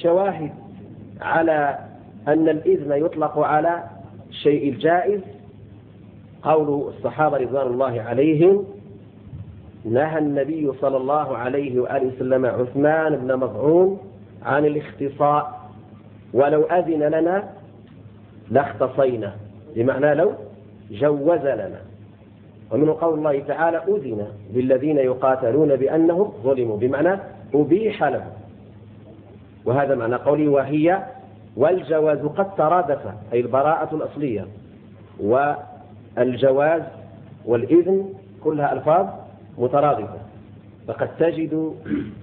شواهد على أن الإذن يطلق على الشيء الجائز قول الصحابة رضوان الله عليهم: نهى النبي صلى الله عليه وآله وسلم عثمان بن مظعون عن الاختصاء، ولو أذن لنا لاختصينا، بمعنى لو جوز لنا. ومن قول الله تعالى: أذن بالذين يقاتلون بأنهم ظلموا، بمعنى أبيح لهم. وهذا معنى قوله وهي والجواز قد ترادف، أي البراءة الأصلية والجواز والإذن كلها ألفاظ مترادفة. فقد تجد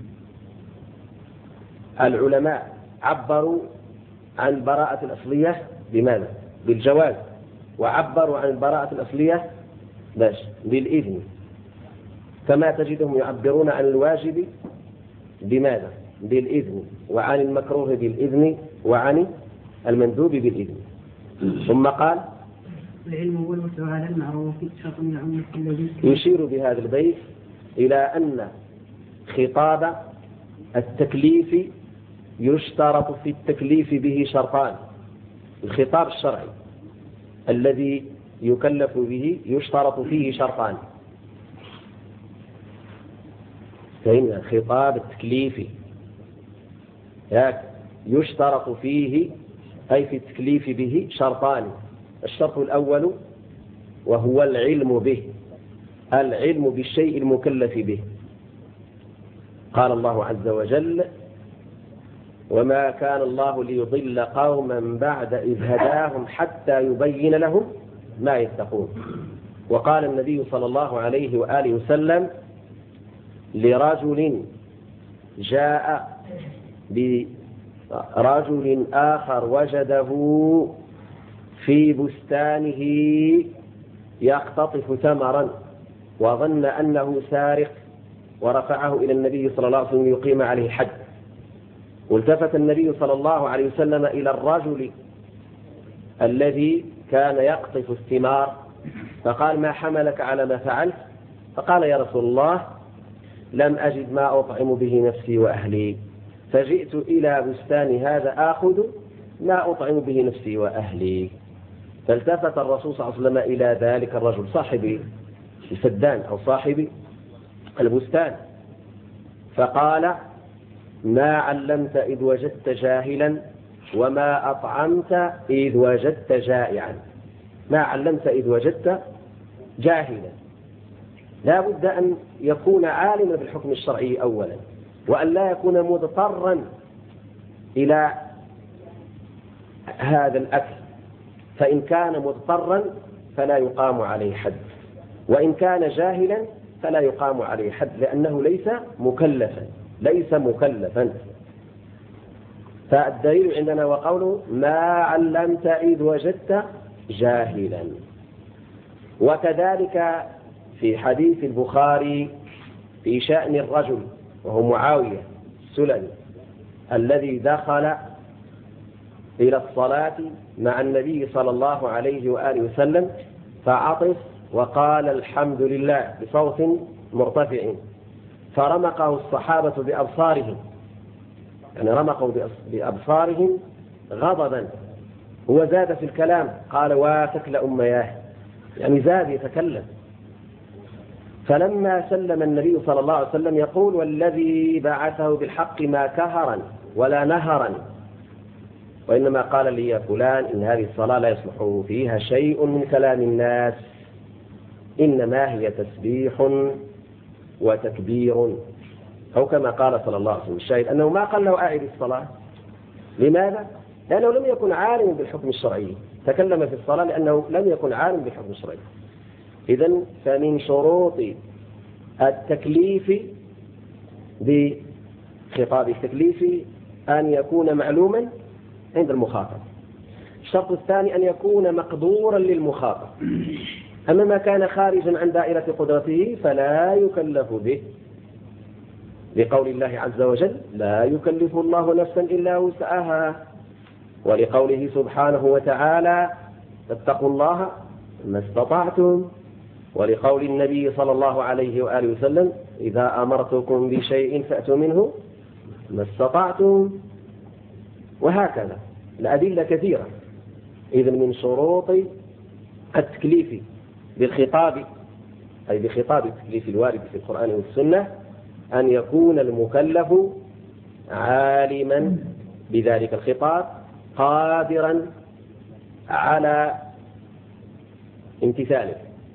العلماء عبروا عن البراءة الأصلية بماذا؟ بالجواز، وعبروا عن البراءة الأصلية بالإذن، كما تجدهم يعبرون عن الواجب بماذا؟ بالإذن، وعن المكروه بالإذن، وعن المندوب بالإذن. ثم قال: العلم والوسع على المعروف شرط من العموم الذي. يشير بهذا البيت إلى أن خطاب التكليف يشترط في التكليف به شرطان. الخطاب الشرعي الذي يكلف به يشترط فيه شرطان. فهمنا؟ خطاب التكليف يشترط فيه، أي في التكليف به، شرطان. الشرط الأول وهو العلم به، العلم بالشيء المكلف به. قال الله عز وجل: وما كان الله ليضل قوما بعد إذ هداهم حتى يبين لهم ما يتقون. وقال النبي صلى الله عليه وآله وسلم لرجل جاء برجل آخر وجده في بستانه يقتطف ثمرا وظن أنه سارق، ورفعه إلى النبي صلى الله عليه وسلم يقيم عليه حد. والتفت النبي صلى الله عليه وسلم إلى الرجل الذي كان يقطف الثمار فقال: ما حملك على ما فعلت؟ فقال: يا رسول الله، لم أجد ما أطعم به نفسي وأهلي، فجئت إلى بستان هذا آخذ ما أطعم به نفسي وأهلي. فالتفت الرسول صلى الله عليه وسلم إلى ذلك الرجل صاحب الفدان أو صاحب البستان فقال: ما علمت إذ وجدت جاهلا وما أطعمت إذ وجدت جائعا. ما علمت إذ وجدت جاهلا، لا بد أن يكون عالما بالحكم الشرعي أولا، وأن لا يكون مضطرا إلى هذا الأكل. فإن كان مضطرا فلا يقام عليه حد، وإن كان جاهلا فلا يقام عليه حد، لأنه ليس مكلفا. فالدليل عندنا وقوله: ما علمت إذ وجدت جاهلا. وكذلك في حديث البخاري في شأن الرجل وهو معاوية السلمي الذي دخل إلى الصلاة مع النبي صلى الله عليه وآله وسلم فعطس وقال: الحمد لله، بصوت مرتفع، فرمقه الصحابة بأبصارهم، يعني رمقوا بأبصارهم غضبا. هو زاد في الكلام، قال: واتكل أمياه، يعني زاد يتكلم. فلما سلم النبي صلى الله عليه وسلم يقول: والذي بعثه بالحق ما كهرا ولا نهرا، وإنما قال لي: يا فلان، إن هذه الصلاة لا يصلح فيها شيء من كلام الناس، إنما هي تسبيح وتكبير، أو كما قال صلى الله عليه وسلم. الشاهد أنه ما قال له أعد الصلاة. لماذا؟ لأنه لم يكن عالم بالحكم الشرعي، تكلم في الصلاة لأنه لم يكن عالم بالحكم الشرعي. إذن فمن شروط التكليف بخطاب التكليف أن يكون معلوما عند المخاطب. الشرط الثاني أن يكون مقدورا للمخاطب. أما ما كان خارجا عن دائرة قدرته فلا يكلف به، لقول الله عز وجل: لا يكلف الله نفسا إلا وسعها، ولقوله سبحانه وتعالى: فاتقوا الله ما استطعتم، ولقول النبي صلى الله عليه وآله وسلم: إذا أمرتكم بشيء فأتوا منه ما استطعتم. وهكذا الأدلة كثيرة. إذن من شروط التكليف بالخطاب، أي بخطاب التكليف الوارد في القرآن والسنة، أن يكون المكلف عالما بذلك الخطاب قادرا على امتثاله،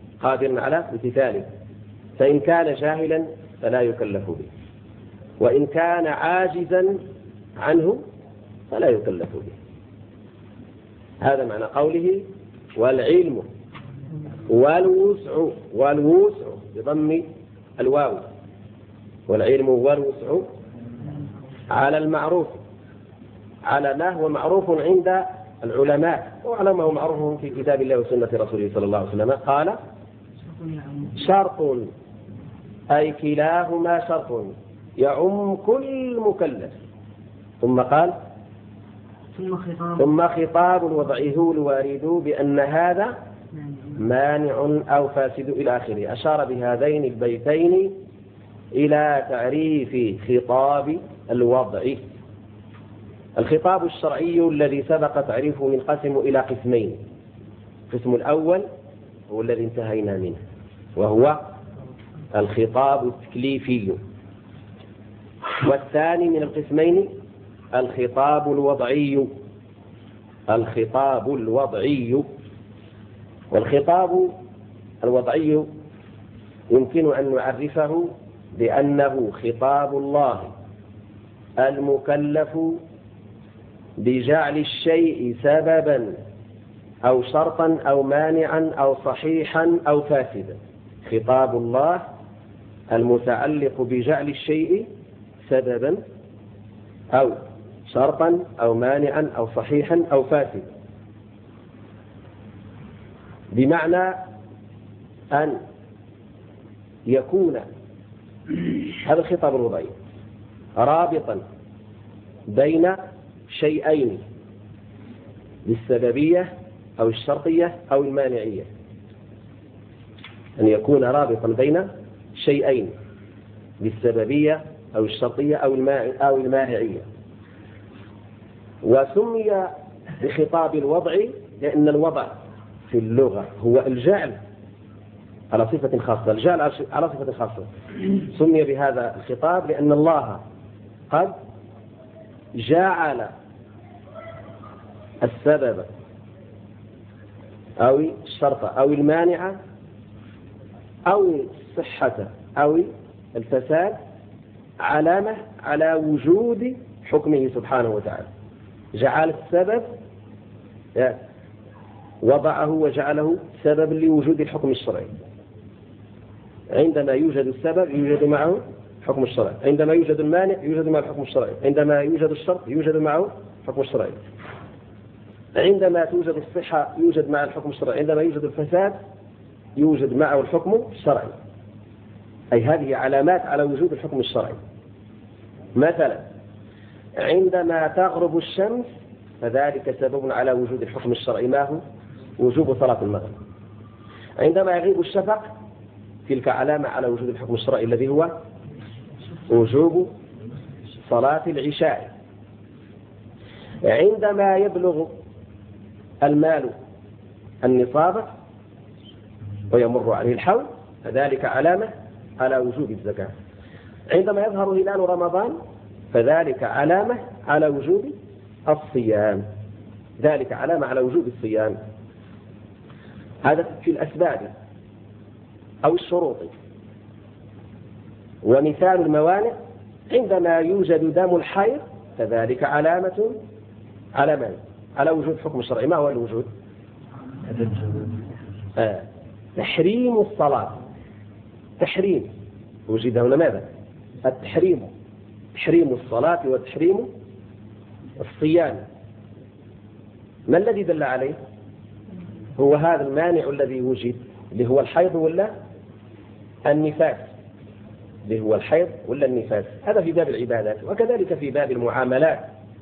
فإن كان جاهلا فلا يكلف به، وإن كان عاجزا عنه فلا يكلف به. هذا معنى قوله والعلم والوسع بضم الواو، والعلم والوسع على المعروف، على ما هو معروف عند العلماء، وعلى ما هو معروف في كتاب الله وسنة رسوله صلى الله عليه وسلم. قال شرط، أي كلاهما شرط يعم كل مكلف. ثم قال ثم خطاب الوضع هو الوارد بأن هذا مانع أو فاسد إلى آخره. أشار بهذين البيتين إلى تعريف خطاب الوضع. الخطاب الشرعي الذي سبق تعريفه ينقسم إلى قسمين. القسم الأول هو الذي انتهينا منه، وهو الخطاب التكليفي. والثاني من القسمين الخطاب الوضعي. والخطاب الوضعي يمكن أن نعرفه بأنه خطاب الله المكلف بجعل الشيء سببا أو شرطا أو مانعا أو صحيحا أو فاسدا. خطاب الله المتعلق بجعل الشيء سببا أو شرطا أو مانعا أو صحيحا أو فاسدا، بمعنى أن يكون هذا الخطاب الوضعي رابطا بين شيئين بالسببية أو الشرطية أو المانعية، أن يكون رابطا بين شيئين بالسببية أو الشرطية أو المانعية. وسمي بخطاب الوضع لأن الوضع في اللغة هو الجعل على صفة خاصة، الجعل على صفة خاصة. سمي بهذا الخطاب لأن الله قد جعل السبب أو الشرط أو المانع أو الصحة أو الفساد علامة على وجود حكمه سبحانه وتعالى. جعل السبب، وضعه وجعله سبب لوجود الحكم الشرعي. عندما يوجد السبب يوجد معه حكم الشرعي، عندما يوجد المانع يوجد معه الحكم الشرعي، عندما يوجد الشرط يوجد معه الحكم الشرعي، عندما توجد الصحة يوجد مع الحكم الشرعي، عندما يوجد الفساد يوجد معه الحكم الشرعي. أي هذه علامات على وجود الحكم الشرعي. مثلا عندما تغرب الشمس فذلك سبب على وجود الحكم الشرعي، ما هو؟ وجوب صلاة المغرب. عندما يغيب الشفق تلك علامة على وجود الحكم الشرعي الذي هو وجوب صلاة العشاء. عندما يبلغ المال النصاب ويمر عليه الحول فذلك علامة على وجوب الزكاة. عندما يظهر هلال رمضان فذلك علامة على وجوب الصيام، ذلك علامة على وجوب الصيام. هذا في الأسباب أو الشروط. ومثال الموانع عندما يوجد دم الحيض فذلك علامة على وجود حكم الشرعي. ما هو الوجود؟ تحريم الصلاة. تحريم وجد هنا ماذا؟ التحريم، تحريم الصلاة وتحريم الصيام. ما الذي دل عليه؟ هو هذا المانع الذي وجد اللي هو الحيض ولا النفاس، اللي هو الحيض ولا النفاس. هذا في باب العبادات، وكذلك في باب المعاملات.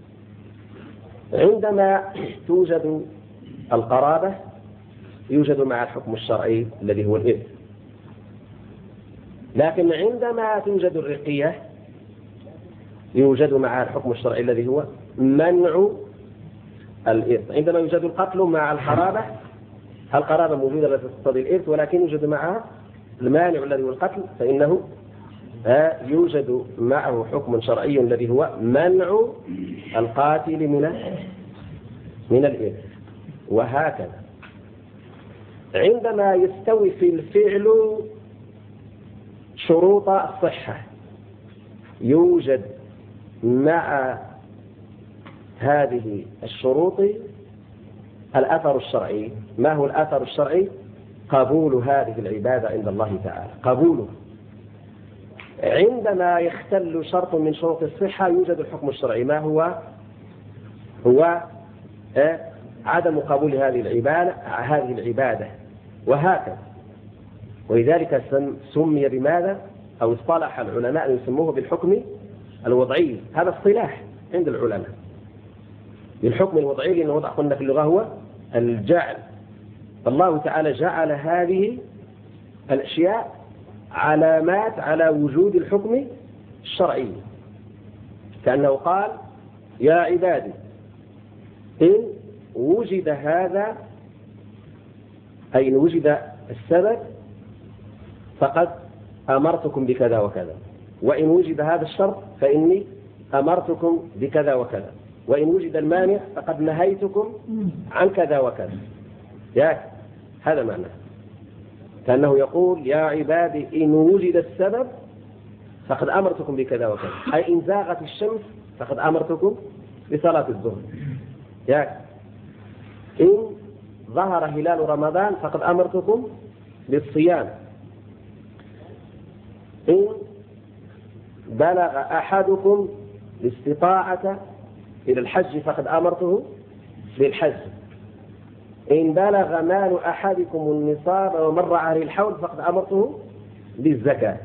عندما توجد القرابة يوجد مع الحكم الشرعي الذي هو الإرث، لكن عندما توجد الرقية يوجد مع الحكم الشرعي الذي هو منع الإرث. عندما يوجد القتل مع القرابة، القرابة موجودة لا تقتضي الإرث، ولكن يوجد معها المانع الذي هو القتل، فإنه يوجد معه حكم شرعي الذي هو منع القاتل من الإرث. وهكذا عندما يستوي في الفعل شروط الصحة، يوجد مع هذه الشروط الأثر الشرعي. ما هو الأثر الشرعي؟ قبول هذه العبادة عند الله تعالى، قبوله. عندما يختل شرط من شروط الصحة يوجد الحكم الشرعي. ما هو عدم قبول هذه العبادة. وهكذا. ولذلك سمي بماذا؟ أو اصطلح العلماء أن يسموه بالحكم الوضعي. هذا اصطلاح عند العلماء بالحكم الوضعي، لأن الوضع قلنا في اللغة هو الجعل. فالله تعالى جعل هذه الأشياء علامات على وجود الحكم الشرعي، كأنه قال: يا عبادي إن وجد هذا، أي إن وجد السبب، فقد أمرتكم بكذا وكذا، وإن وجد هذا الشرط فإني أمرتكم بكذا وكذا، وإن وجد المانع فقد نهيتكم عن كذا وكذا. هذا معناه، كأنه يقول: يا عبادي إن وجد السبب فقد أمرتكم بكذا وكذا، أي إن زاغت الشمس فقد أمرتكم بصلاة الظهر. إن ظهر هلال رمضان فقد أمرتكم بالصيام. إن بلغ أحدكم الاستطاعة إلى الحج فقد أمرته بالحج. إن بلغ مال أحدكم النصاب ومر عليه الحول فقد أمرته بالزكاة.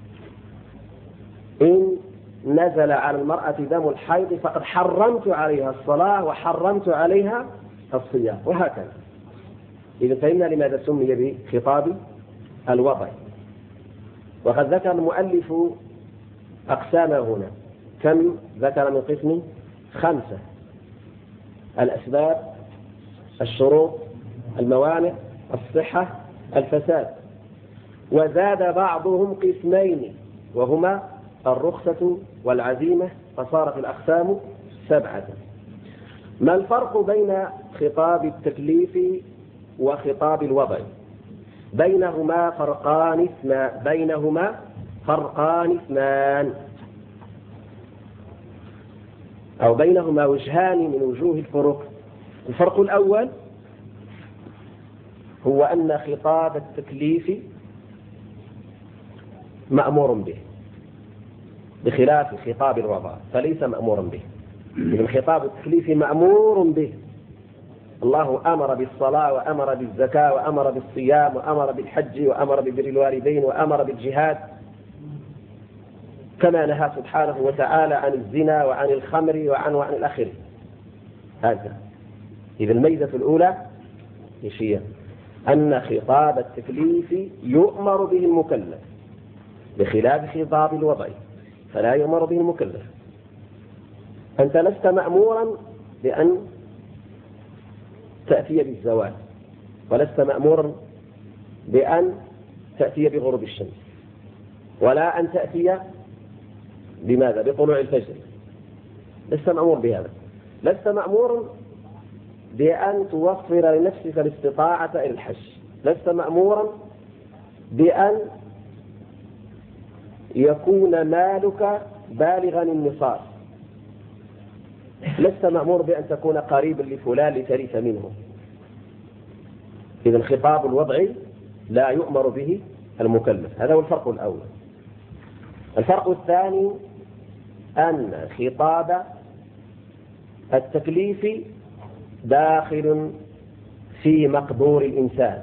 إن نزل على المرأة دم الحيض فقد حرمت عليها الصلاة وحرمت عليها الصيام، وهكذا. إذا فهمنا لماذا سمي بخطاب الوضع. وقد ذكر المؤلف أقسامه هنا. كم ذكر من قسم؟ 5: الأسباب، الشروط، الموانع، الصحة، الفساد. وزاد بعضهم قسمين، وهما الرخصة والعزيمة، فصارت الأقسام 7. ما الفرق بين خطاب التكليف وخطاب الوضع؟ بينهما فرقان اثنان، أو بينهما وجهان من وجوه الفرق. الفرق الأول هو أن خطاب التكليف مأمور به، بخلاف خطاب الوضع فليس مأمورا به. إذن خطاب التكليف مأمور به. الله أمر بالصلاة وأمر بالزكاة وأمر بالصيام وأمر بالحج وأمر ببر الوالدين وأمر بالجهاد، كما نهى سبحانه وتعالى عن الزنا وعن الخمر وعن الآخر. هذا. إذا الميزة الأولى هي أن خطاب التكليف يؤمر به المكلف، بخلاف خطاب الوضع فلا يؤمر به المكلف. أنت لست مأمورا بأن تأتي بالزواج، ولست مأمورا بأن تأتي بغروب الشمس، ولا أن تأتي بماذا؟ بطلوع الفجر. لست مأمور بهذا. لست مأمورا بأن توفر لنفسك الاستطاعة إلى الحج. لست مأمورا بأن يكون مالك بالغا النصاب. لست مأمور بأن تكون قريبا لفلان لترث منه. إذا الخطاب الوضعي لا يؤمر به المكلف. هذا هو الفرق الأول. الفرق الثاني أن خطاب التكليف داخل في مقدور الإنسان.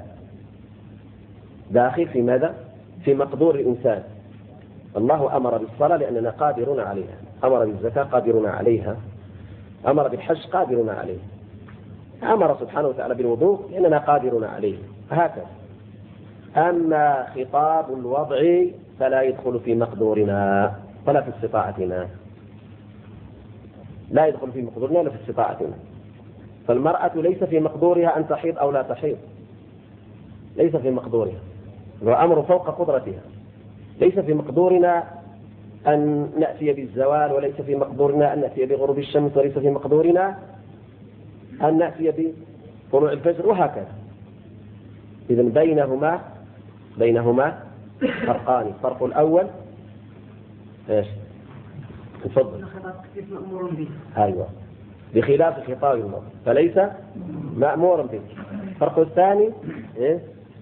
داخل في ماذا؟ في مقدور الإنسان. الله أمر بالصلاة لأننا قادرون عليها، أمر بالزكاة قادرون عليها، أمر بالحج قادرون عليه، أمر سبحانه وتعالى بالوضوء لأننا قادرون عليه، هكذا. أما خطاب الوضع فلا يدخل في مقدورنا ولا في استطاعتنا. لا يدخل في مقدورنا ولا في استطاعتنا. فالمرأة ليس في مقدورها أن تحيض أو لا تحيض، ليس في مقدورها، هو أمر فوق قدرتها. ليس في مقدورنا أن نأتي بالزوال، وليس في مقدورنا أن نأتي بغروب الشمس، وليس في مقدورنا أن نأتي بطلوع الفجر، وهكذا. إذن بينهما فرقان. الفرق الأول ايش؟ تفضل. أيوة، بخلاف خطاب المرء فليس مأمورا به. الفرق الثاني ايه؟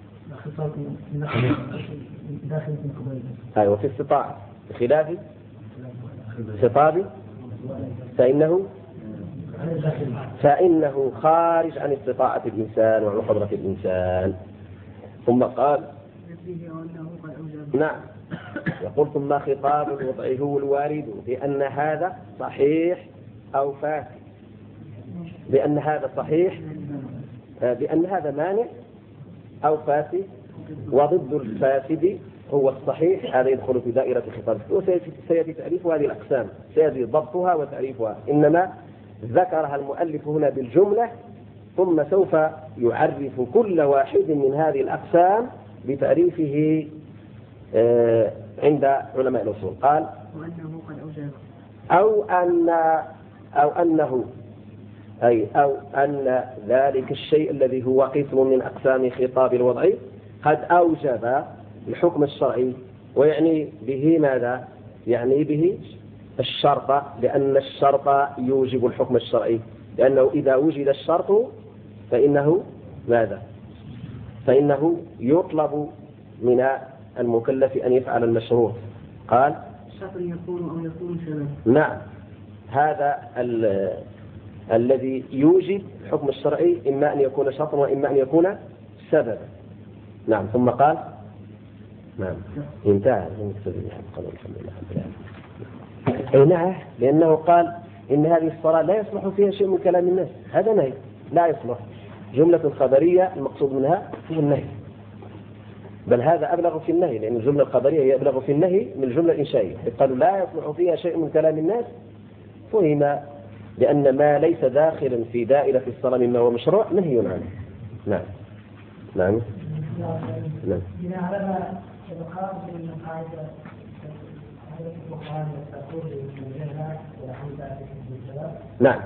أيوة، في استطاعة، بخلاف خطاب فإنه خارج عن استطاعة الإنسان وعن قدرة الإنسان. ثم قال نعم، يقول ثم خطاب الوضع هو الوارد بأن هذا صحيح أو فاسد، بأن هذا صحيح، بأن هذا مانع أو فاسد، وضد الفاسد هو الصحيح. هذا يدخل في دائرة الخطاب، وسيأتي تعريف هذه الأقسام، سيأتي ضبطها وتعريفها، إنما ذكرها المؤلف هنا بالجملة، ثم سوف يعرف كل واحد من هذه الأقسام بتعريفه عند علماء الأصول. قال وأنه قد أوجب أو أن ذلك الشيء الذي هو قسم من أقسام خطاب الوضع قد أوجب الحكم الشرعي. ويعني به ماذا؟ يعني به الشرط، لأن الشرط يوجب الحكم الشرعي، لأنه إذا وجد الشرط فإنه ماذا؟ فإنه يطلب من المكلف أن يفعل المشروع. قال الشرط يكون أو يكون سبب. نعم، هذا الذي يوجب الحكم الشرعي إما أن يكون شرطا وإما أن يكون سببا. نعم. ثم قال نعم انتهى. الحمد لله. نعم، لأنه قال إن هذه الصلاة لا يصلح فيها شيء من كلام الناس، هذا نهي لا يصلح. جملة خبرية المقصود منها هو النهي، بل هذا أبلغ في النهي، لأن الجملة الخبرية هي أبلغ في النهي من الجملة الإنشائية. قالوا لا يصلح فيها شيء من كلام الناس، فهم لأن ما ليس داخلا في دائرة الصلاة مما هو مشروع منهي عنه. نعم نعم نعم. نعم،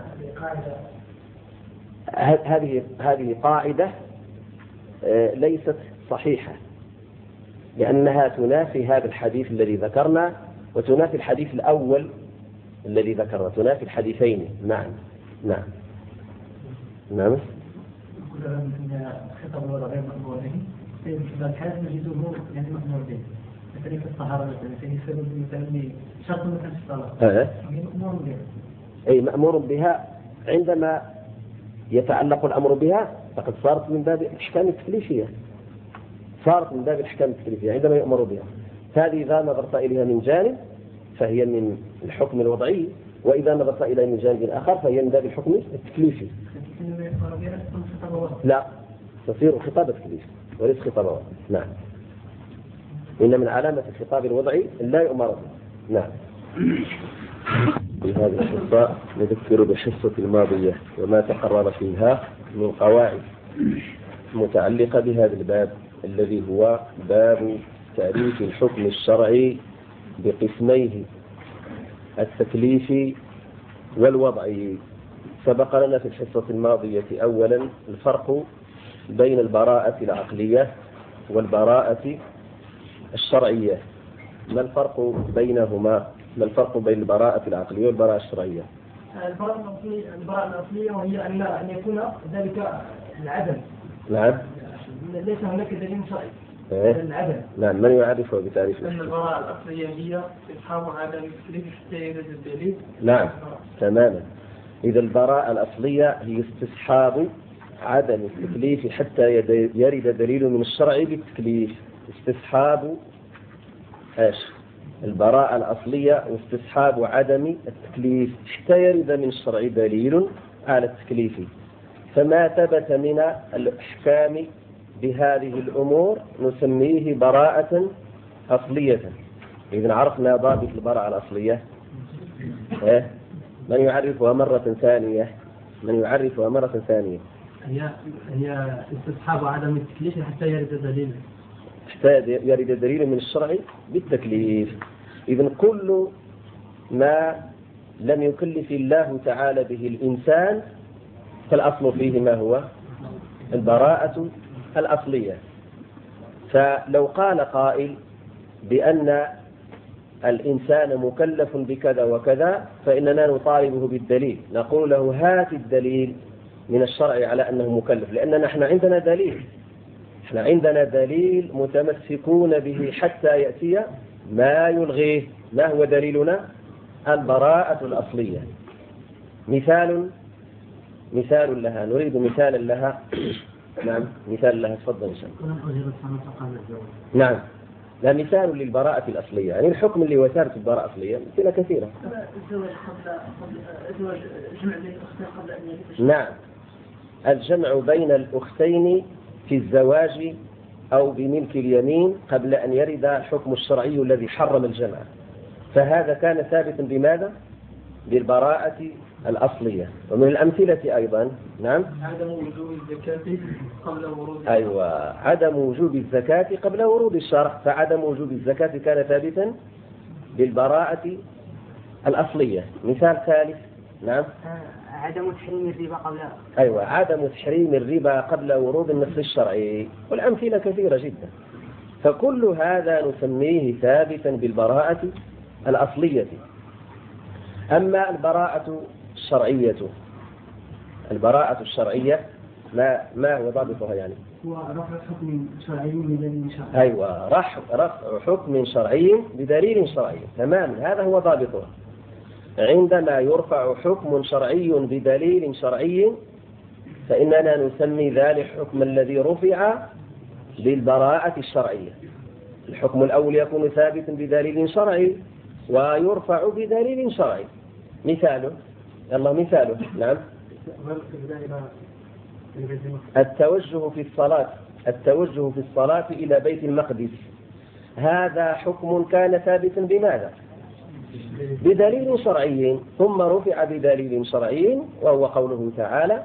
هذه قاعدة ليست صحيحة، لأنها تنافي هذا الحديث الذي ذكرنا، وتنافي الحديث الأول الذي ذكرنا، تنافي الحديثين. نعم نعم نعم. خطاب الوضع غير مأمور به، في الحالة نجده يعني مأمور به، مثلا في الطهارة مثلا في سبب مثلا شرط مثلا في الصلاة مأمور بها. أي مأمور بها عندما يتعلق الأمر بها فقد صارت من باب الأحكام التكليفية، صارت من باب الأحكام التكليفية عندما يؤمر بها. هذه إذا نظرت إليها من جانب فهي من الحكم الوضعي، وإذا نظرت إليها من جانب آخر فهي من باب الحكم التكليفي. لا، تصير خطاب تكليفي وليس خطاب وضعي. نعم، إن من علامة الخطاب الوضعي لا يؤمر به. نعم. في هذه الحصة نذكر بالحصة الماضية وما تقرر فيها من قواعد متعلقة بهذا الباب الذي هو باب تعريف الحكم الشرعي بقسميه التكليفي والوضعي. سبق لنا في الحصة الماضية أولا الفرق بين البراءة العقلية والبراءة الشرعية. ما الفرق بينهما؟ ما الفرق بين البراءة العقلية والبراءة الشرعية؟ البراءة العقلية وهي أن يكون ذلك العدم. نعم. ليس هناك دليل شرعي. العدم. نعم. من يعرفه بتعريف؟ أن البراءة العقلية هي استصحاب عدم التكليف حتى يرد الدليل. نعم تماما. إذا البراءة الأصلية هي استصحاب عدم التكليف حتى يرد دليل من الشرع بالتكليف. استصحاب ايش؟ البراءة الأصلية واستصحاب عدم التكليف حتى يرد من الشرع دليل على التكليف. فما ثبت من الأحكام بهذه الأمور نسميه براءة أصلية. إذن عرفنا ضابط البراءة الأصلية من يعرفها مرة ثانية؟ من يعرفها مرة ثانية؟ هي استصحاب عدم التكليف حتى يرد دليل. حتى يرد دليل من الشرع بالتكليف. إذن كل ما لم يكلف الله تعالى به الإنسان فالأصل فيه ما هو؟ البراءة الأصلية. فلو قال قائل بأن الإنسان مكلف بكذا وكذا فإننا نطالبه بالدليل، نقول له هات الدليل من الشرع على أنه مكلف، لأننا نحن عندنا دليل، احنا عندنا دليل متمسكون به حتى يأتي ما يلغيه. ما هو دليلنا؟ البراءة الأصلية. مثال لها، نريد مثالا لها. نعم مثال لها، تفضل إن شاء الله. نعم، لا مثال للبراءة الأصلية، يعني الحكم اللي وثارت البراءة الأصلية مثلها كثيرة. الزواج الزواج جمع بين الأختين قبل أن يلد. نعم، الجمع بين الأختين في الزواج أو بملك اليمين قبل أن يرد الحكم الشرعي الذي حرم الجمع، فهذا كان ثابتا بماذا؟ بالبراءة الأصلية. ومن الأمثلة أيضا نعم عدم وجوب الزكاة قبل ورود. أيوة، عدم وجوب الزكاة قبل ورود الشرع، فعدم وجوب الزكاة كان ثابتا بالبراءة الأصلية. مثال ثالث نعم عدم تحريم الربا قبل. أيوة، عدم تحريم الربا قبل ورود النص الشرعي، والأمثلة كثيرة جدا. فكل هذا نسميه ثابتا بالبراءة الأصلية. أما البراءة الشرعية، البراءة الشرعية ما هو ضابطها؟ يعني هو رفع حكم شرعي بدليل شرعي. أيوة، رفع حكم شرعي بدليل شرعي، تماما، هذا هو ضابطها. عندما يرفع حكم شرعي بدليل شرعي فإننا نسمي ذلك الحكم الذي رفع بالبراءة الشرعية. الحكم الأول يكون ثابتا بدليل شرعي ويرفع بدليل شرعي. مثاله مثاله نعم التوجه في الصلاة إلى بيت المقدس، هذا حكم كان ثابتا بماذا؟ بدليل شرعي، ثم رفع بدليل شرعي وهو قوله تعالى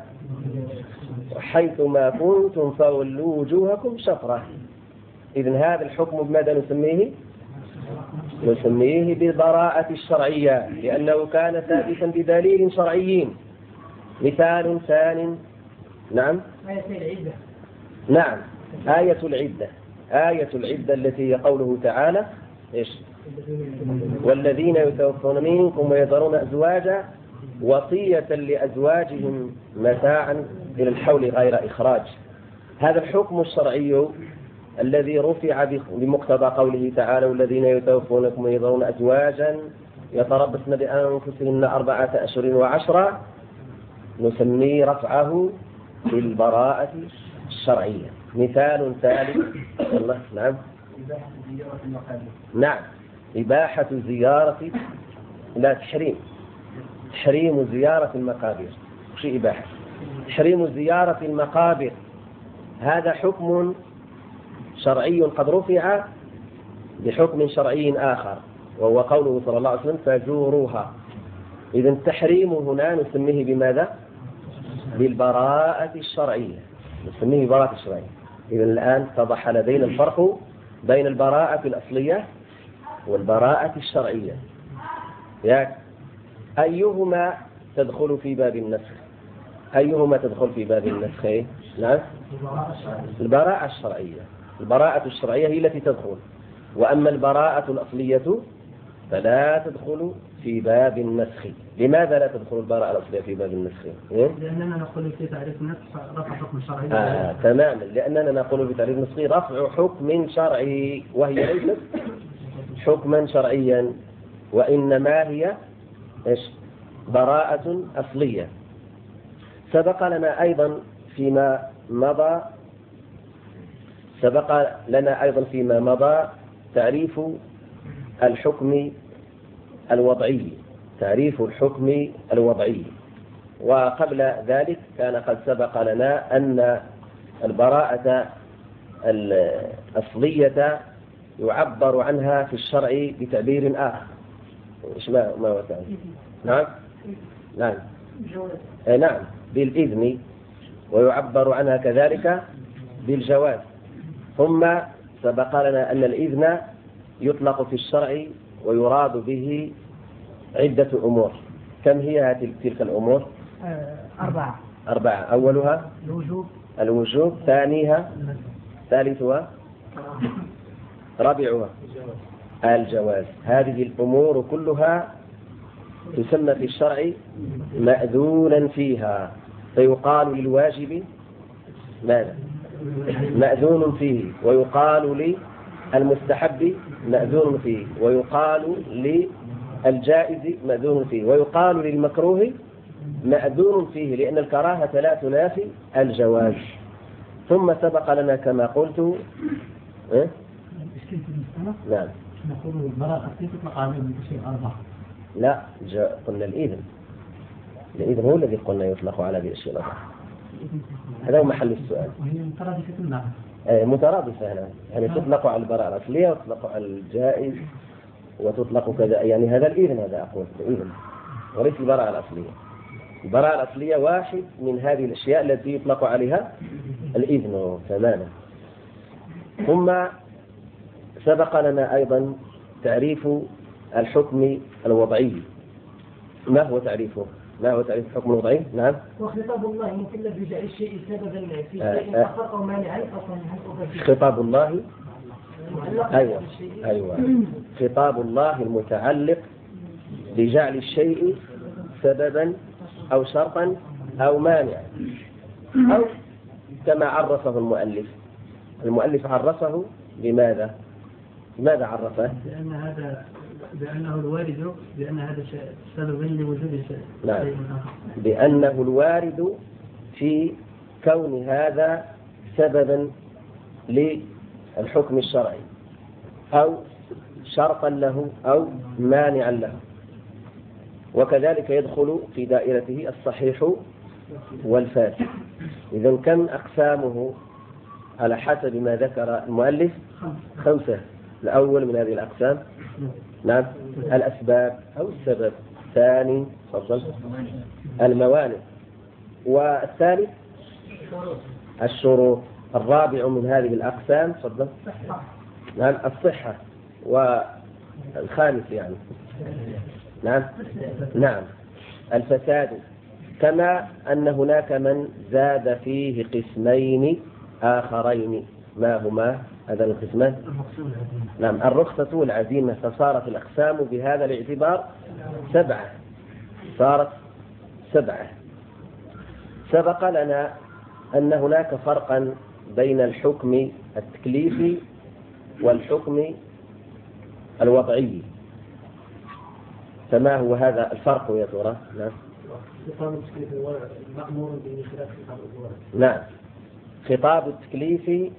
حيثما كنتم فولوا وجوهكم شطره. إذن هذا الحكم بماذا نسميه؟ نسميه بالبراءة الشرعية، لأنه كان ثابتا بدليل شرعي. مثال ثاني نعم نعم آية العدة التي هي قوله تعالى إيش؟ والذين يتوفون منكم ويذرون أزواجا وصية لأزواجهم متاعا إلى الحول غير إخراج. هذا الحكم الشرعي الذي رفع بمقتضى قوله تعالى والذين يتوفونكم ويذرون أزواجا يتربصن بأنفسهن 4 أشهر و10، نسميه رفعه بالبراءة الشرعية. مثال ثالث نعم نعم إباحة زيارة، لا تحريم زيارة المقابر. شيء إباحة تحريم زيارة المقابر، هذا حكم شرعي قد رفع بحكم شرعي آخر وهو قوله صلى الله عليه وسلم فزوروها. إذن التحريم هنا نسميه بماذا؟ بالبراءة الشرعية، نسميه بالبراءة الشرعية. إذن الآن اتضح لدينا الفرق بين البراءة الأصلية والبراءة الشرعية. أيهما تدخل في باب النسخ؟ أيهما تدخل في باب النسخ؟ نعم البراءة الشرعية. البراءة الشرعية هي التي تدخل، وأما البراءة الأصلية فلا تدخل في باب النسخ. لماذا لا تدخل البراءة الأصلية في باب النسخ؟ لأننا نقول في تعريف النسخ رفع حكم شرعي. تماما، لأننا نقول في تعريف النسخ رفع حكم شرعي، وهي ليست حكما شرعيا، وإنما هي إيش؟ براءة أصلية. سبق لنا أيضا فيما مضى تعريف الحكم الوضعي، وقبل ذلك كان قد سبق لنا أن البراءة الأصلية يعبر عنها في الشرع بتعبير آخر. ما هو تعبير؟ نعم نعم نعم بالإذن، ويعبر عنها كذلك بالجواز. ثم سبق لنا أن الإذن يطلق في الشرع ويراد به عدة أمور. كم هي تلك الأمور؟ 4. أولها الوجوب، ثانيها ثالثها رابعها الجواز. هذه الأمور كلها تسمى في الشرع مأذونا فيها، فيقال للواجب ماذا؟ مأذون فيه، ويقال للمستحب مأذون فيه، ويقال للجائز مأذون فيه، ويقال للمكروه مأذون فيه، لأن الكراهة لا تنافي الجواز. ثم سبق لنا كما قلت نعم نقول البراءة كيف تطلق عليه من شيء 4؟ لا، قلنا الإذن هو الذي قلنا يطلق على بأشياء 4. هذا هو محل السؤال. وهي مترادفة معها. مترادفة هنا، يعني تطلق على البراءة الأصلية وتطلق على الجائز وتطلق كذا، يعني هذا الإذن، هذا أقول الإذن وليس البراءة الأصلية. البراءة الأصلية واحد من هذه الأشياء التي يطلق عليها الإذن تماما. ثم سبق لنا أيضا تعريف الحكم الوضعي. ما هو تعريفه؟ ما هو تعريف الحكم الوضعي؟ نعم. وخطاب الله مكلف بجعل الشيء سببا في شيء آخر أو مانعا أو صنعا. خطاب الله، أيوة خطاب الله المتعلق بجعل الشيء سببا أو شرطا أو مانعا، أو كما عرفه المؤلف عرفه بماذا؟ لماذا عرفه؟ بأنه الوارد، بأن هذا سببا لوجود شيء. نعم، بأنه الوارد في كون هذا سببا للحكم الشرعي أو شرطا له أو مانعا له. وكذلك يدخل في دائرته الصحيح والفاسد. إذن كم أقسامه على حسب ما ذكر المؤلف؟ 5. الأول من هذه الأقسام نعم الأسباب أو السبب. ثاني الموانع. والثالث الشروط. الرابع من هذه الأقسام نعم الصحة. والخامس يعني نعم الفساد. كما أن هناك من زاد فيه قسمين آخرين. ما هما هذا القسمان؟ نعم الرخصة والعزيمة. فصارت الأقسام بهذا الاعتبار 7. صارت 7. سبق لنا أن هناك فرقا بين الحكم التكليفي والحكم الوضعي. فما هو هذا الفرق يا ترى؟ نعم. خطاب التكليف مأمور به خلاف خطاب الوضع. نعم خطاب التكليف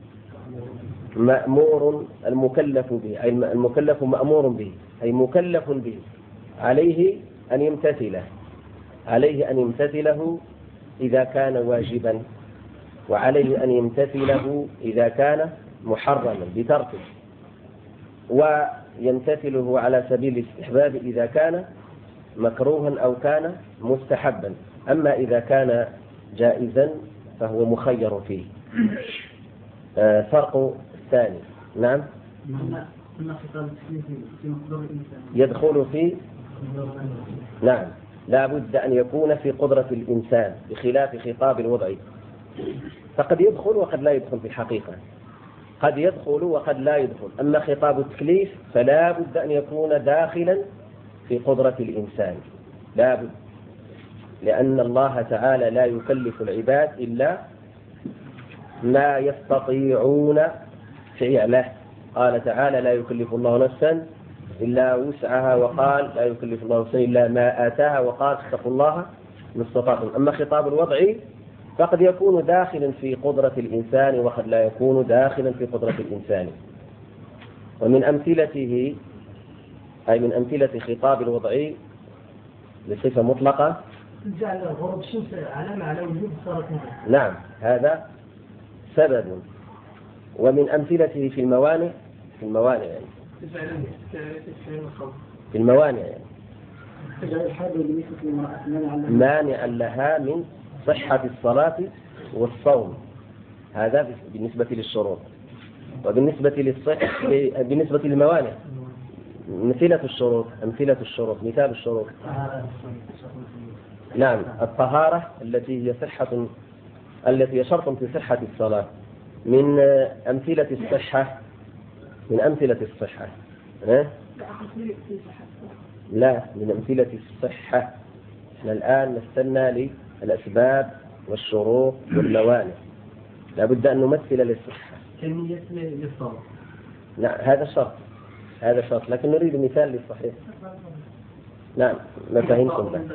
مأمور المكلف به، أي المكلف مأمور به، أي مكلف به، عليه أن يمتثله إذا كان واجبا، وعليه أن يمتثله إذا كان محرما بتركه، ويمتثله على سبيل الاستحباب إذا كان مكروها أو كان مستحبا. أما إذا كان جائزا فهو مخير فيه. فرق الثاني نعم يدخل في نعم لا بد أن يكون في قدرة الإنسان بخلاف خطاب الوضع. فقد يدخل وقد لا يدخل في الحقيقة، قد يدخل وقد لا يدخل. أما خطاب التكليف فلا بد أن يكون داخلا في قدرة الإنسان، لا بد، لأن الله تعالى لا يكلف العباد إلا ما يستطيعون فعله. قال تعالى لا يكلف الله نفسا إلا وسعها، وقال لا يكلف الله نفسا إلا ما آتاها، وقال اتقوا الله ما استطعتم. أما خطاب الوضع فقد يكون داخلا في قدرة الإنسان وقد لا يكون داخلا في قدرة الإنسان. ومن أمثلته أي من أمثلة خطاب الوضع بصفة مطلقة جعل غروب الشمس علامة على وجود صارت. نعم هذا سبب. ومن أمثلته في الموانع يعني مانعا لها من صحة الصلاة والصوم. هذا بالنسبة للشروط. وبالنسبة بالنسبة للموانع أمثلة الشروط مثال الشروط. نعم، الطهارة التي هي شرط في صحة الصلاة. من أمثلة الصحة لا، من أمثلة الصحة. احنا الآن نستنى للأسباب والشروط والموانع، لابد أن نمثل للصحة. كمية للصلاة. نعم، هذا شرط، لكن نريد مثال للصحيح. نعم، ما فهمتم بقى.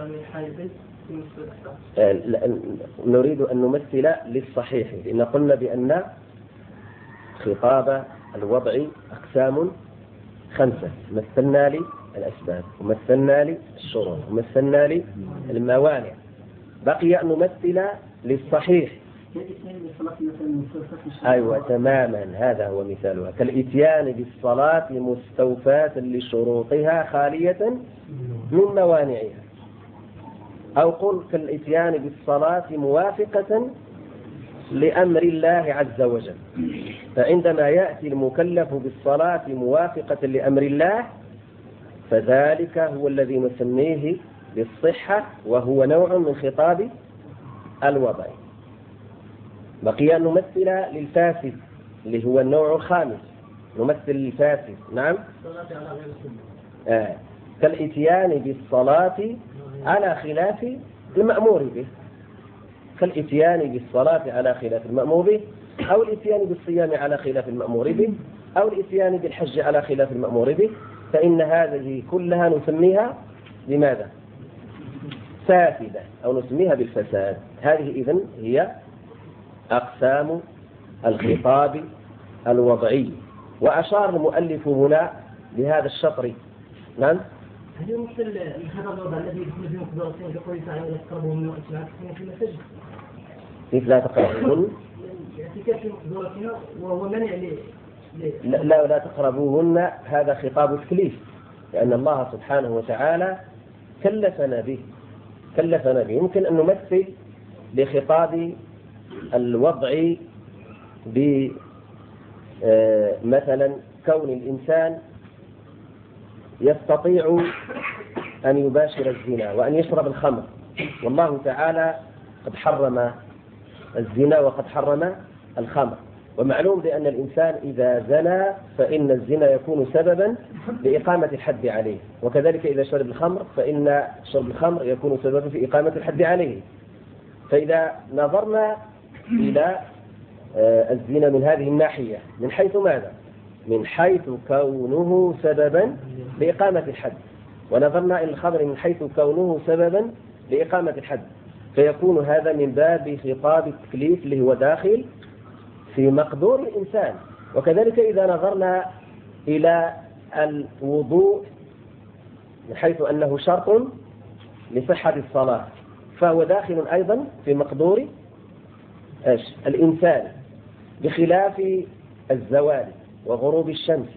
نريد أن نمثل للصحيح، لأن قلنا بأن خطاب الوضع أقسام 5. مثلنا للأسباب، ومثلنا للشروط، ومثلنا للموانع. بقي أن نمثل للصحيح. أيوة تماما، هذا هو مثالها. كالإتيان بالصلاة مستوفاة لشروطها خالية من موانعها. أو قل كالإتيان بالصلاة موافقة لأمر الله عز وجل. فعندما يأتي المكلف بالصلاة موافقة لأمر الله فذلك هو الذي نسميه بالصحة، وهو نوع من خطاب الوضع. بقي أن نمثل للفاسد اللي هو النوع الخامس. نمثل للفاسد. نعم، كالإتيان بالصلاة على خلاف المأمور به. كالإتيان بالصلاة على خلاف المأمور به، أو الإتيان بالصيام على خلاف المأمور به، أو الإتيان بالحج على خلاف المأمور به. فإن هذه كلها نسميها لماذا؟ فاسدة، أو نسميها بالفساد. هذه إذن هي أقسام الخطاب الوضعي. وأشار المؤلف هنا بهذا الشطر. نعم، هل يمثل هذا الوضع الذي يدخل في مقدرتين بقوله تعالى ولا تقربوهن وأنتم في المسجد؟ كيف لا تقربوهن؟ اعتكاف في مقدرتها وهو منع لا تقربوهن. هذا خطاب تكليف، لأن الله سبحانه وتعالى كلفنا به. يمكن أن نمثل لخطاب الوضع بمثلا كون الإنسان يستطيع أن يباشر الزنا وأن يشرب الخمر، والله تعالى قد حرم الزنا وقد حرم الخمر. ومعلوم بأن الإنسان إذا زنى فإن الزنا يكون سببا لإقامة الحد عليه، وكذلك إذا شرب الخمر فإن شرب الخمر يكون سببا في إقامة الحد عليه. فإذا نظرنا إلى الزنا من هذه الناحية، من حيث ماذا؟ من حيث كونه سببا لإقامة الحد، ونظرنا إلى الخمر من حيث كونه سببا لإقامة الحد، فيكون هذا من باب خطاب التكليف اللي هو داخل في مقدور الإنسان. وكذلك إذا نظرنا إلى الوضوء من حيث أنه شرط لصحة الصلاة، فهو داخل أيضا في مقدور الإنسان، بخلاف الزوال وغروب الشمس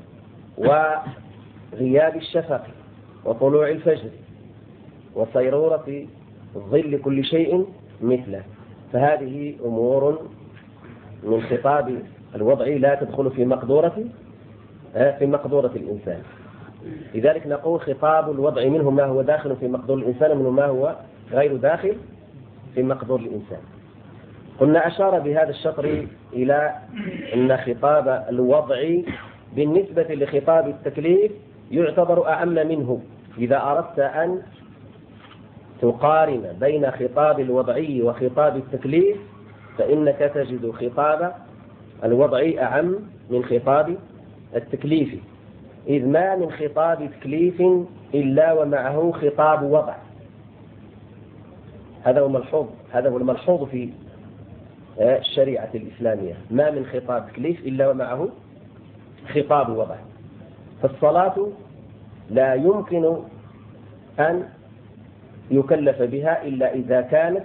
وغياب الشفق وطلوع الفجر وصيرورة ظل كل شيء مثله. فهذه أمور من خطاب الوضع لا تدخل في مقدورة الإنسان. لذلك نقول خطاب الوضع منه ما هو داخل في مقدور الإنسان ومنه ما هو غير داخل في مقدور الإنسان. قلنا أشار بهذا الشطر إلى أن خطاب الوضع بالنسبة لخطاب التكليف يعتبر أعم منه. إذا أردت أن تقارن بين خطاب الوضعي وخطاب التكليف فإنك تجد خطاب الوضعي أعم من خطاب التكليف، إذ ما من خطاب تكليف إلا ومعه خطاب وضع. هذا هو الملحوظ في الشريعة الإسلامية، ما من خطاب تكليف إلا ومعه خطاب وضع. فالصلاة لا يمكن أن يكلف بها إلا إذا كانت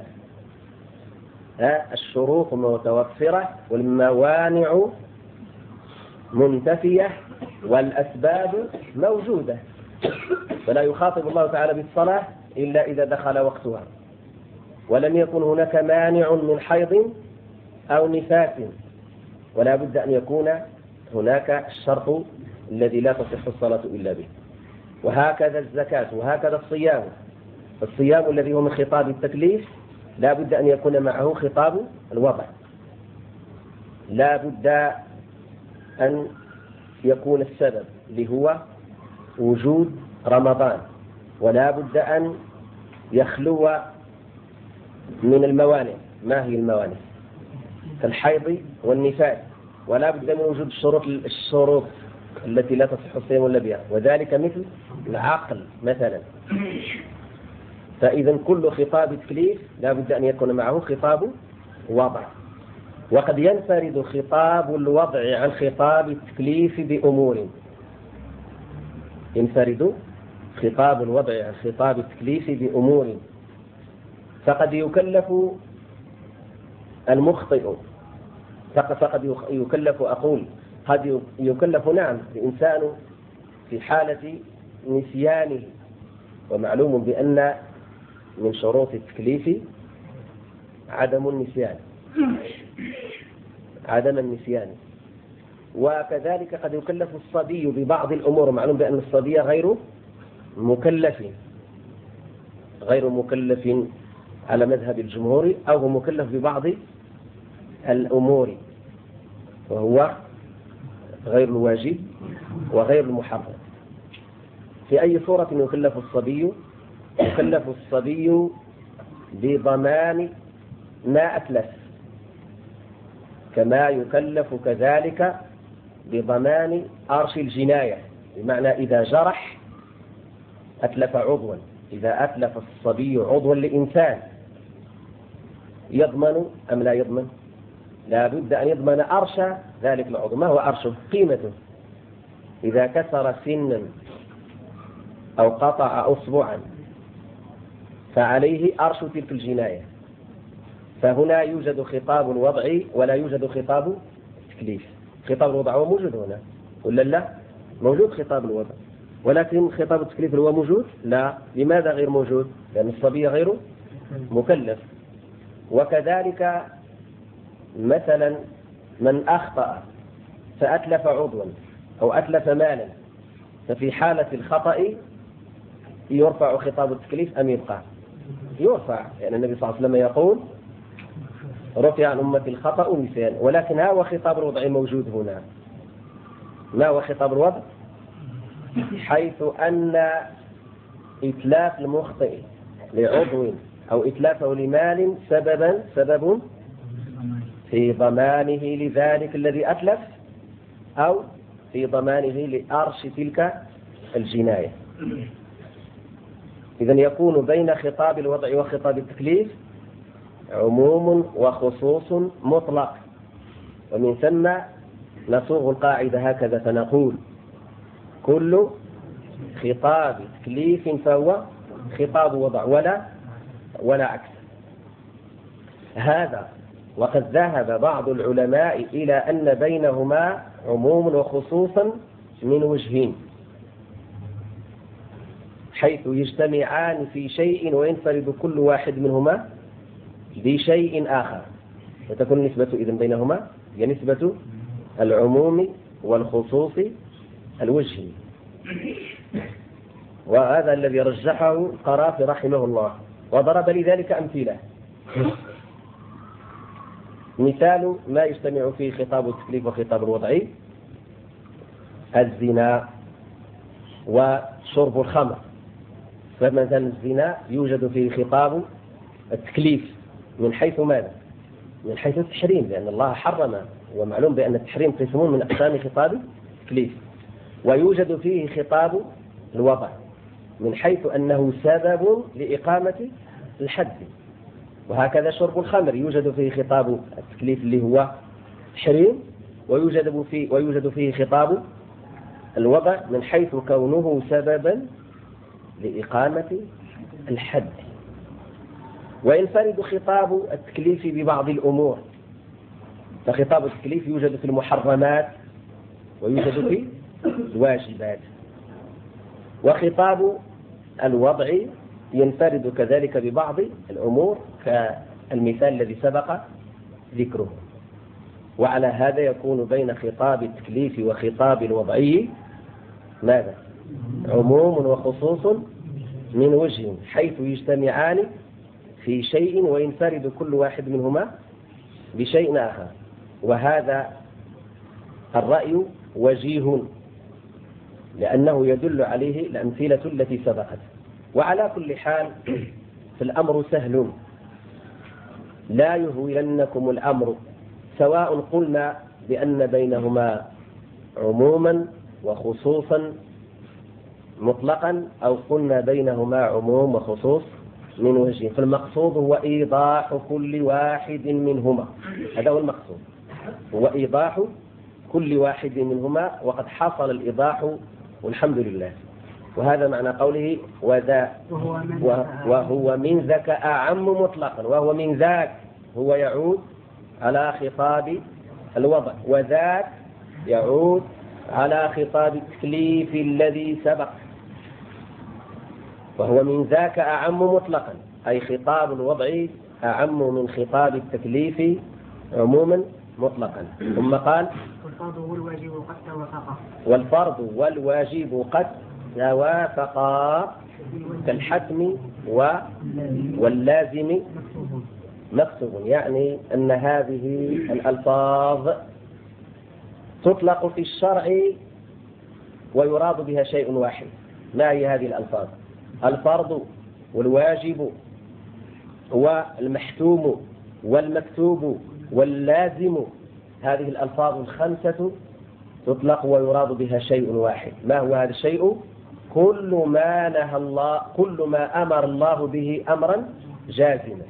الشروط متوفرة والموانع منتفية والأسباب موجودة. فلا يخاطب الله تعالى بالصلاة إلا إذا دخل وقتها، ولم يكن هناك مانع من حيض أو نفاس، ولا بد أن يكون هناك الشرط الذي لا تصح الصلاة إلا به. وهكذا الزكاة، وهكذا الصيام الذي هو من خطاب التكليف لا بد أن يكون معه خطاب الوضع. لا بد أن يكون السبب اللي هو وجود رمضان، ولا بد أن يخلو من الموانع. ما هي الموانع؟ كالحيض والنفاس، ولا بد من وجود الشروط التي لا تصح الصيام إلا بها، وذلك مثل العقل مثلا. فإذا كل خطاب تكليف لا بد أن يكون معه خطاب وضع. وقد ينفرد خطاب الوضع عن خطاب التكليف بأمور. ينفرد خطاب الوضع عن خطاب التكليف بأمور، فقد يكلف المخطئ، فقد يكلف، أقول قد يكلف نعم الإنسان في حالة نسيانه، ومعلوم بأن من شروط التكليف عدم النسيان. وكذلك قد يكلف الصبي ببعض الأمور، معلوم بأن الصبي غير مكلف على مذهب الجمهور، أو هو مكلف ببعض الأمور وهو غير الواجب وغير المحرم. في أي صورة يكلف الصبي؟ يكلف الصبي بضمان ما أتلف، كما يكلف كذلك بضمان أرش الجناية، بمعنى إذا جرح أتلف عضوا، إذا أتلف الصبي عضوا لإنسان يضمن أم لا يضمن؟ لا بد أن يضمن أرش ذلك العضو. ما هو أرشه؟ قيمته. إذا كسر سنا أو قطع أصبعا فعليه أرش تلك الجناية. فهنا يوجد خطاب الوضع ولا يوجد خطاب التكليف. خطاب الوضع هو موجود هنا ولا لا؟ موجود خطاب الوضع، ولكن خطاب التكليف هو موجود؟ لا. لماذا غير موجود؟ لأن الصبي غير مكلف. وكذلك مثلا من أخطأ فأتلف عضوا أو أتلف مالا، ففي حالة الخطأ يرفع خطاب التكليف أم يبقى؟ يرفع، لأن النبي صلى الله عليه وسلم يقول رفع عن أمة الخطأ والنسيان. ولكن ها هو خطاب الوضع موجود هنا. ما هو خطاب الوضع؟ حيث أن إتلاف المخطئ لعضو أو إتلافه لمال سبب في ضمانه لذلك الذي أتلف، أو في ضمانه لأرش تلك الجناية. إذن يكون بين خطاب الوضع وخطاب التكليف عموم وخصوص مطلق، ومن ثم نصوغ القاعدة هكذا فنقول كل خطاب تكليف فهو خطاب وضع ولا عكس هذا. وقد ذهب بعض العلماء إلى أن بينهما عموم وخصوصا من وجهين، حيث يجتمعان في شيء وينفرد كل واحد منهما بشيء آخر، وتكون النسبة إذن بينهما هي نسبة العموم والخصوص الوجهي. وهذا الذي رجحه القرافي رحمه الله، وضرب لذلك أمثلة. مثال ما يجتمع فيه خطاب التكليف وخطاب الوضع: الزنا وشرب الخمر. فمثلا الزنا يوجد فيه خطاب التكليف من حيث ماذا؟ من حيث التحريم، لأن الله حرم، ومعلوم بأن التحريم قسم من أقسام خطاب التكليف. ويوجد فيه خطاب الوضع من حيث أنه سبب لإقامة الحد. وهكذا شرب الخمر يوجد فيه خطاب التكليف اللي هو تحريم، ويوجد فيه خطاب الوضع من حيث كونه سببا لإقامة الحد. وينفرد خطاب التكليف ببعض الأمور، فخطاب التكليف يوجد في المحرمات ويوجد في الواجبات. وخطاب الوضع ينفرد كذلك ببعض الأمور كالمثال الذي سبق ذكره. وعلى هذا يكون بين خطاب التكليف وخطاب الوضعي ماذا؟ عموم وخصوص من وجه، حيث يجتمعان في شيء وينفرد كل واحد منهما بشيء آخر. وهذا الرأي وجيه لأنه يدل عليه الأمثلة التي سبقت. وعلى كل حال فالأمر سهل، لا يهولنكم الأمر، سواء قلنا بأن بينهما عموما وخصوصا مطلقا أو قلنا بينهما عموم وخصوص من وجه، فالمقصود هو إيضاح كل واحد منهما. هذا هو المقصود، هو إيضاح كل واحد منهما، وقد حصل الإيضاح والحمد لله. وهذا معنى قوله وهو من ذاك أعم مطلقا، وهو من ذاك هو يعود على خطاب الوضع، وذاك يعود على خطاب التكليف الذي سبق. وهو من ذاك أعم مطلقا، أي خطاب الوضع أعم من خطاب التكليف عموما مطلقا. ثم قال والفرض والواجب قد توافقا، والفرض والواجب قد توافقا كالحتم واللازم مكتوب. يعني أن هذه الألفاظ تطلق في الشرع ويراد بها شيء واحد. ما هي هذه الألفاظ؟ الفرض والواجب والمحتوم والمكتوب واللازم، هذه الألفاظ الخمسة تطلق ويراد بها شيء واحد. ما هو هذا الشيء؟ كل ما نهى الله، كل ما أمر الله به أمرا جازما،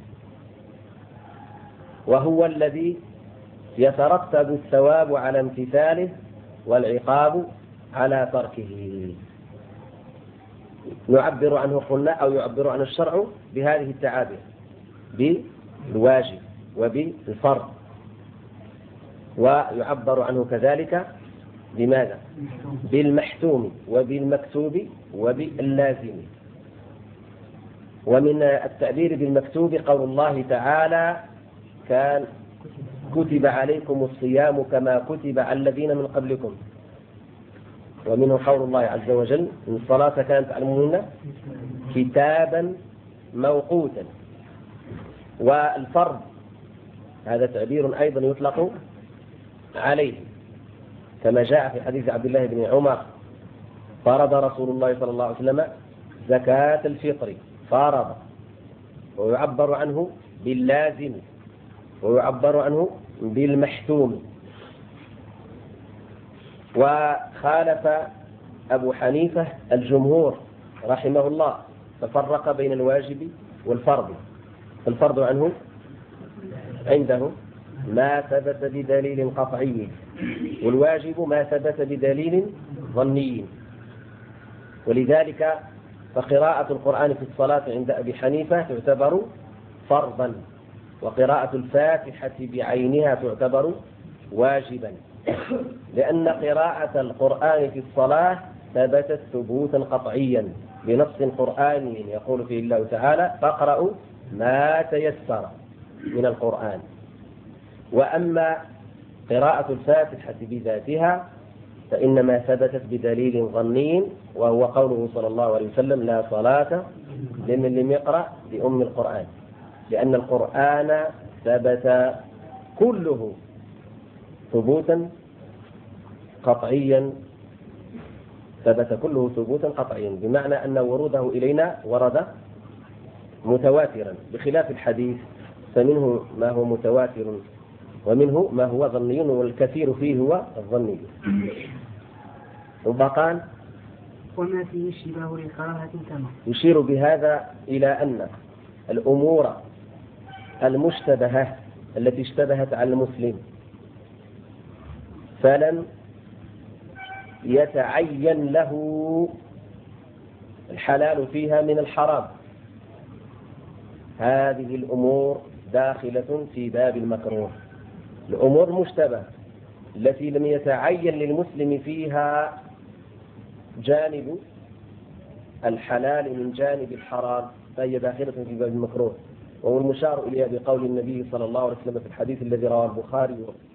وهو الذي يترتب الثواب على امتثاله والعقاب على تركه. نعبر عنه قلنا أو يعبر عن الشرع بهذه التعابير: بالواجب وبالفرض، ويعبر عنه كذلك بماذا؟ بالمحتوم وبالمكتوب وباللازم. ومن التعبير بالمكتوب قول الله تعالى: كان كتب عليكم الصيام كما كتب على الذين من قبلكم. ومنه قول الله عز وجل: إن الصلاة كانت على المؤمنين كتابا موقوتا. والفرض هذا تعبير أيضا يطلق عليه، كما جاء في حديث عبد الله بن عمر: فرض رسول الله صلى الله عليه وسلم زكاة الفطر، فرض. ويعبر عنه باللازم، ويعبر عنه بالمحتوم. وخالف أبو حنيفة الجمهور رحمه الله، ففرق بين الواجب والفرض. الفرض عنه عنده ما ثبت بدليل قطعي، والواجب ما ثبت بدليل ظني. ولذلك فقراءة القرآن في الصلاة عند أبي حنيفة تعتبر فرضا، وقراءة الفاتحة بعينها تعتبر واجبا، لأن قراءة القرآن في الصلاة ثبتت ثبوتا قطعيا بنص قرآني يقول فيه الله تعالى: فاقرأوا ما تيسر من القرآن. وأما قراءة الفاتحة بذاتها فإنما ثبتت بدليل ظني، وهو قوله صلى الله عليه وسلم: لا صلاة لمن لم يقرأ بأم القرآن، لأن القرآن ثبت كله ثبوتا قطعيا، ثبت كله ثبوتا قطعيا، بمعنى أن وروده إلينا ورد متواترا، بخلاف الحديث فمنه ما هو متواتر ومنه ما هو ظني، والكثير فيه هو الظني. وقال: وما فيه اشتباه لكراهة كما. يشير بهذا إلى أن الأمور المشتبهة التي اشتبهت على المسلم فلن يتعين له الحلال فيها من الحرام، هذه الأمور داخلة في باب المكروه. الأمور المشتبهة التي لم يتعين للمسلم فيها جانب الحلال من جانب الحرام فهي داخلة في باب المكروه، وهو المشار إليها بقول النبي صلى الله عليه وسلم في الحديث الذي رواه البخاري